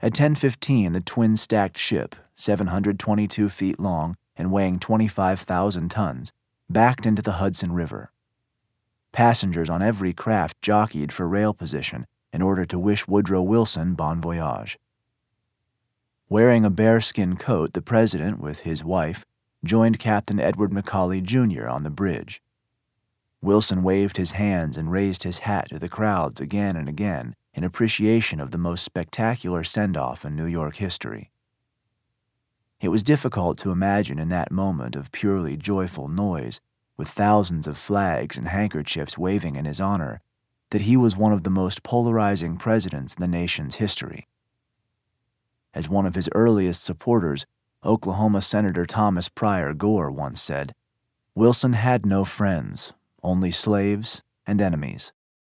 At 10:15, the twin-stacked ship, 722 feet long and weighing 25,000 tons, backed into the Hudson River. Passengers on every craft jockeyed for rail position in order to wish Woodrow Wilson bon voyage. Wearing a bearskin coat, the president, with his wife, joined Captain Edward McCauley, Jr. on the bridge. Wilson waved his hands and raised his hat to the crowds again and again in appreciation of the most spectacular send-off in New York history. It was difficult to imagine in that moment of purely joyful noise, with thousands of flags and handkerchiefs waving in his honor, that he was one of the most polarizing presidents in the nation's history. As one of his earliest supporters, Oklahoma Senator Thomas Pryor Gore once said, "Wilson had no friends, only slaves and enemies."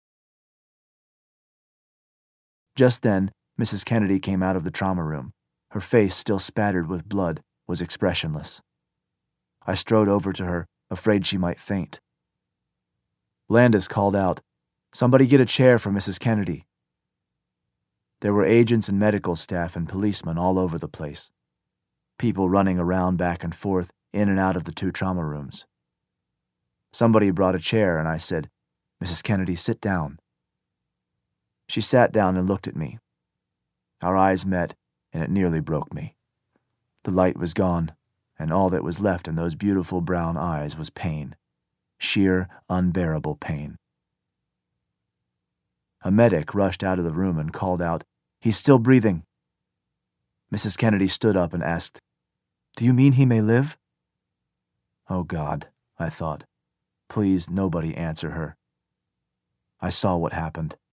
Just then, Mrs. Kennedy came out of the trauma room. Her face, still spattered with blood, was expressionless. I strode over to her, afraid she might faint. Landis called out, "Somebody get a chair for Mrs. Kennedy." There were agents and medical staff and policemen all over the place. People running around back and forth, in and out of the two trauma rooms. Somebody brought a chair, and I said, "Mrs. Kennedy, sit down." She sat down and looked at me. Our eyes met, and it nearly broke me. The light was gone, and all that was left in those beautiful brown eyes was pain. Sheer, unbearable pain. A medic rushed out of the room and called out, "He's still breathing." Mrs. Kennedy stood up and asked, "Do you mean he may live?" Oh God, I thought. Please, nobody answer her. I saw what happened.